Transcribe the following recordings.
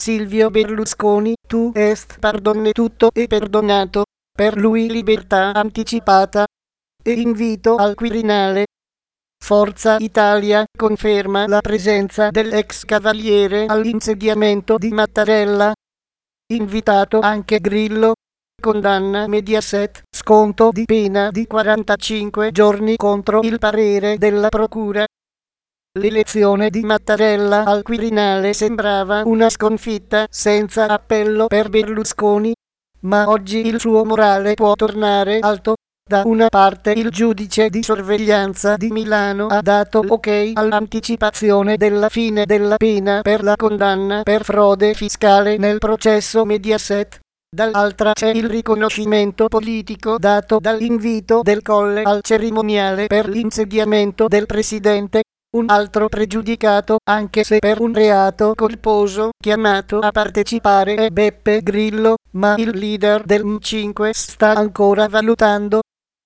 Silvio Berlusconi, tu est pardonne tutto e perdonato, per lui libertà anticipata. E invito al Quirinale. Forza Italia conferma la presenza dell'ex cavaliere all'insediamento di Mattarella. Invitato anche Grillo. Condanna Mediaset, sconto di pena di 45 giorni contro il parere della procura. L'elezione di Mattarella al Quirinale sembrava una sconfitta senza appello per Berlusconi, ma oggi il suo morale può tornare alto. Da una parte il giudice di sorveglianza di Milano ha dato ok all'anticipazione della fine della pena per la condanna per frode fiscale nel processo Mediaset. Dall'altra c'è il riconoscimento politico dato dall'invito del Colle al cerimoniale per l'insediamento del presidente. Un altro pregiudicato, anche se per un reato colposo, chiamato a partecipare è Beppe Grillo, ma il leader del M5 sta ancora valutando.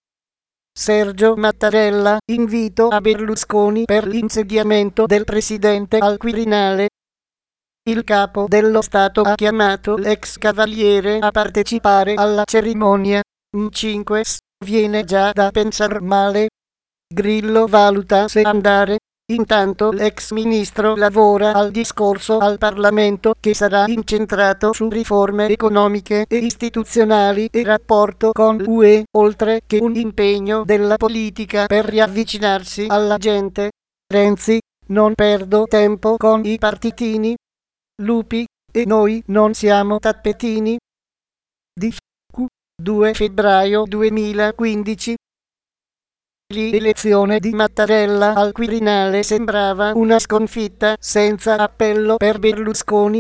Sergio Mattarella, invito a Berlusconi per l'insediamento del presidente al Quirinale. Il capo dello Stato ha chiamato l'ex cavaliere a partecipare alla cerimonia. M5 viene già da pensar male. Grillo valuta se andare. Intanto l'ex ministro lavora al discorso al Parlamento che sarà incentrato su riforme economiche e istituzionali e rapporto con l'UE, oltre che un impegno della politica per riavvicinarsi alla gente. Renzi, non perdo tempo con i partitini. Lupi, e noi non siamo tappetini. Di 2 febbraio 2015. L'elezione di Mattarella al Quirinale sembrava una sconfitta senza appello per Berlusconi,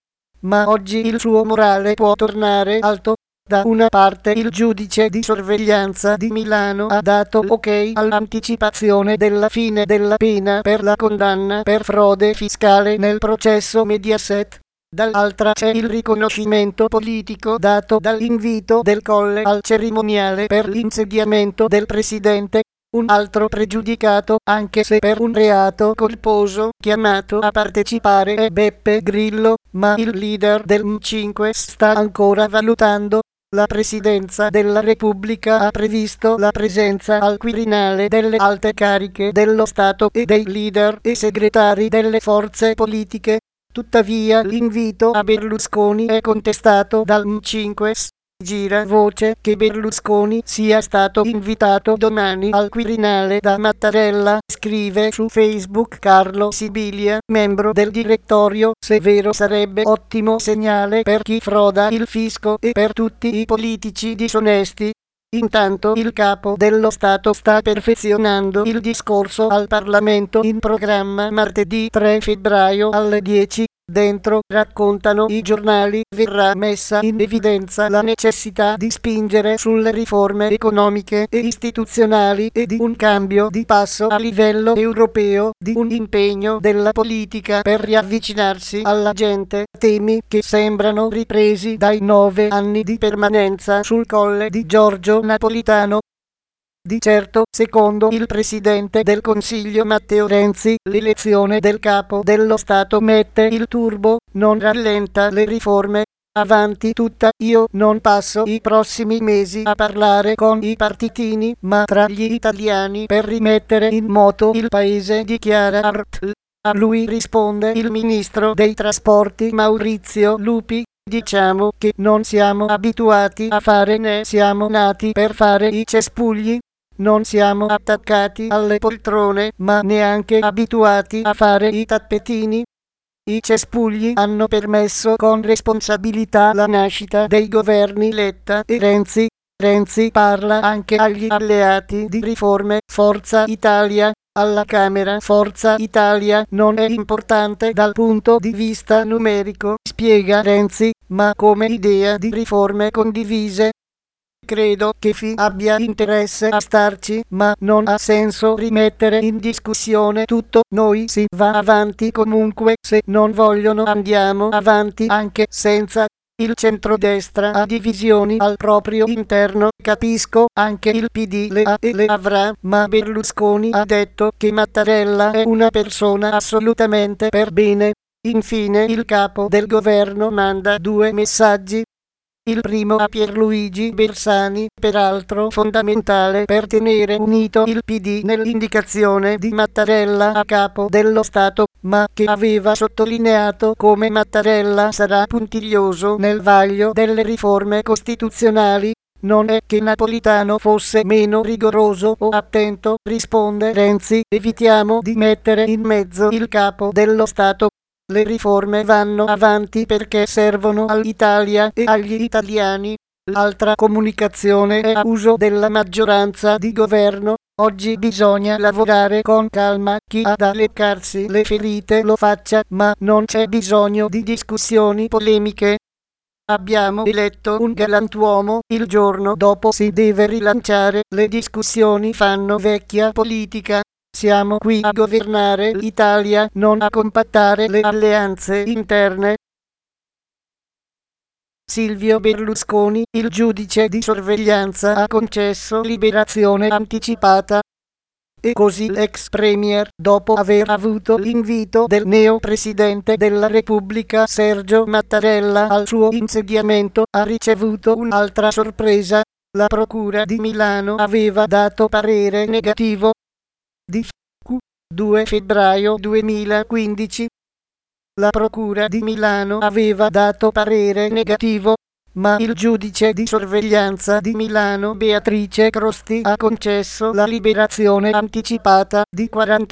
ma oggi il suo morale può tornare alto. Da una parte il giudice di sorveglianza di Milano ha dato ok all'anticipazione della fine della pena per la condanna per frode fiscale nel processo Mediaset. Dall'altra c'è il riconoscimento politico dato dall'invito del Colle al cerimoniale per l'insediamento del presidente. Un altro pregiudicato, anche se per un reato colposo, chiamato a partecipare è Beppe Grillo, ma il leader del M5 sta ancora valutando. La Presidenza della Repubblica ha previsto la presenza al Quirinale delle alte cariche dello Stato e dei leader e segretari delle forze politiche. Tuttavia l'invito a Berlusconi è contestato dal M5. Gira voce che Berlusconi sia stato invitato domani al Quirinale da Mattarella, scrive su Facebook Carlo Sibilia, membro del direttorio. Se vero sarebbe ottimo segnale per chi froda il fisco e per tutti i politici disonesti. Intanto il capo dello Stato sta perfezionando il discorso al Parlamento in programma martedì 3 febbraio alle 10. Dentro, raccontano i giornali, verrà messa in evidenza la necessità di spingere sulle riforme economiche e istituzionali e di un cambio di passo a livello europeo, di un impegno della politica per riavvicinarsi alla gente, temi che sembrano ripresi dai 9 anni di permanenza sul Colle di Giorgio Napolitano. Di certo, secondo il Presidente del Consiglio Matteo Renzi, l'elezione del capo dello Stato mette il turbo, non rallenta le riforme. Avanti tutta, io non passo i prossimi mesi a parlare con i partitini, ma tra gli italiani per rimettere in moto il paese, dichiara Art. A lui risponde il ministro dei trasporti Maurizio Lupi. Diciamo che non siamo abituati a fare né siamo nati per fare i cespugli. Non siamo attaccati alle poltrone, ma neanche abituati a fare i tappetini. I cespugli hanno permesso con responsabilità la nascita dei governi Letta e Renzi. Renzi parla anche agli alleati di riforme. Forza Italia. Alla Camera Forza Italia non è importante dal punto di vista numerico, spiega Renzi, ma come idea di riforme condivise. Credo che FI abbia interesse a starci, ma non ha senso rimettere in discussione tutto. Noi si va avanti comunque, se non vogliono andiamo avanti anche senza. Il centrodestra ha divisioni al proprio interno, capisco, anche il PD le ha e le avrà, ma Berlusconi ha detto che Mattarella è una persona assolutamente per bene. Infine il capo del governo manda 2 messaggi. Il primo a Pierluigi Bersani, peraltro fondamentale per tenere unito il PD nell'indicazione di Mattarella a capo dello Stato, ma che aveva sottolineato come Mattarella sarà puntiglioso nel vaglio delle riforme costituzionali. Non è che Napolitano fosse meno rigoroso o attento, risponde Renzi, evitiamo di mettere in mezzo il capo dello Stato. Le riforme vanno avanti perché servono all'Italia e agli italiani. L'altra comunicazione è a uso della maggioranza di governo. Oggi bisogna lavorare con calma, chi ha da leccarsi le ferite lo faccia, ma non c'è bisogno di discussioni polemiche. Abbiamo eletto un galantuomo, il giorno dopo si deve rilanciare, le discussioni fanno vecchia politica. Siamo qui a governare l'Italia, non a compattare le alleanze interne. Silvio Berlusconi, il giudice di sorveglianza ha concesso liberazione anticipata. E così l'ex premier, dopo aver avuto l'invito del neo-presidente della Repubblica Sergio Mattarella al suo insediamento, ha ricevuto un'altra sorpresa. La Procura di Milano aveva dato parere negativo. Di 2 febbraio 2015. La Procura di Milano aveva dato parere negativo, ma il giudice di sorveglianza di Milano Beatrice Crosti ha concesso la liberazione anticipata di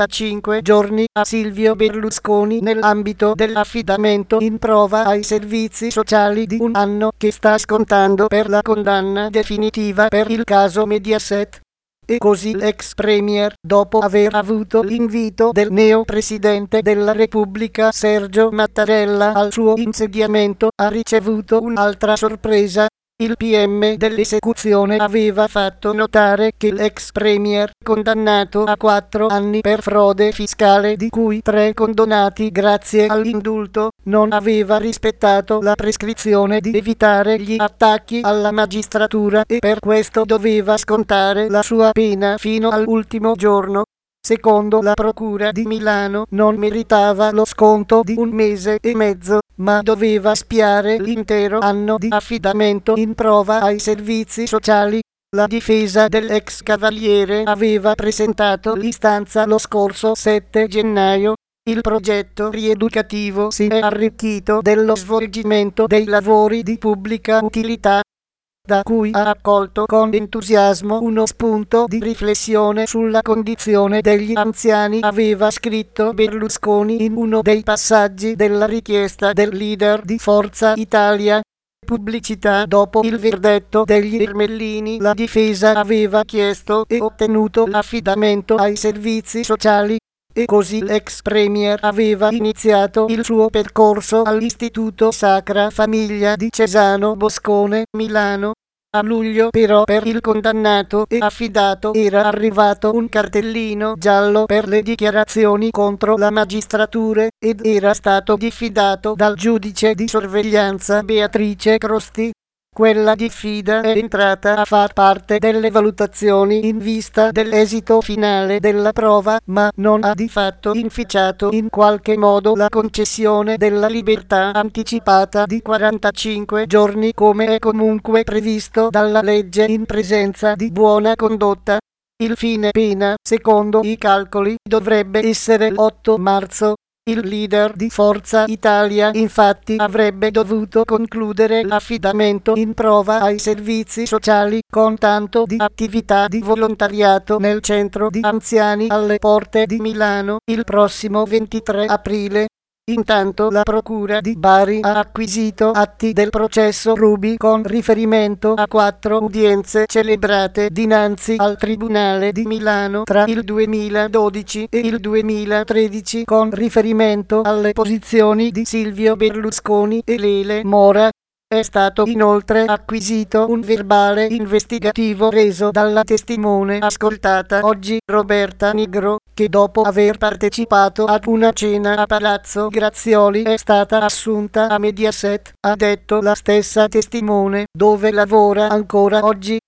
45 giorni a Silvio Berlusconi nell'ambito dell'affidamento in prova ai servizi sociali di 1 anno che sta scontando per la condanna definitiva per il caso Mediaset. E così l'ex premier, dopo aver avuto l'invito del neo-presidente della Repubblica Sergio Mattarella al suo insediamento, ha ricevuto un'altra sorpresa. Il PM dell'esecuzione aveva fatto notare che l'ex premier, condannato a 4 anni per frode fiscale di cui 3 condonati grazie all'indulto, non aveva rispettato la prescrizione di evitare gli attacchi alla magistratura e per questo doveva scontare la sua pena fino all'ultimo giorno. Secondo la Procura di Milano non meritava lo sconto di 1 mese e mezzo, ma doveva spiare l'intero anno di affidamento in prova ai servizi sociali. La difesa dell'ex cavaliere aveva presentato l'istanza lo scorso 7 gennaio. Il progetto rieducativo si è arricchito dello svolgimento dei lavori di pubblica utilità, da cui ha accolto con entusiasmo uno spunto di riflessione sulla condizione degli anziani, aveva scritto Berlusconi in uno dei passaggi della richiesta del leader di Forza Italia. Pubblicità. Dopo il verdetto degli Ermellini, la difesa aveva chiesto e ottenuto l'affidamento ai servizi sociali. E così l'ex premier aveva iniziato il suo percorso all'Istituto Sacra Famiglia di Cesano Boscone, Milano. A luglio però per il condannato e affidato era arrivato un cartellino giallo per le dichiarazioni contro la magistratura ed era stato diffidato dal giudice di sorveglianza Beatrice Crosti. Quella diffida è entrata a far parte delle valutazioni in vista dell'esito finale della prova, ma non ha di fatto inficiato in qualche modo la concessione della libertà anticipata di 45 giorni come è comunque previsto dalla legge in presenza di buona condotta. Il fine pena, secondo i calcoli, dovrebbe essere l'8 marzo. Il leader di Forza Italia infatti avrebbe dovuto concludere l'affidamento in prova ai servizi sociali con tanto di attività di volontariato nel centro di anziani alle Porte di Milano il prossimo 23 aprile. Intanto la Procura di Bari ha acquisito atti del processo Ruby con riferimento a 4 udienze celebrate dinanzi al Tribunale di Milano tra il 2012 e il 2013 con riferimento alle posizioni di Silvio Berlusconi e Lele Mora. È stato inoltre acquisito un verbale investigativo reso dalla testimone ascoltata oggi, Roberta Nigro, che dopo aver partecipato ad una cena a Palazzo Grazioli è stata assunta a Mediaset, ha detto la stessa testimone, dove lavora ancora oggi.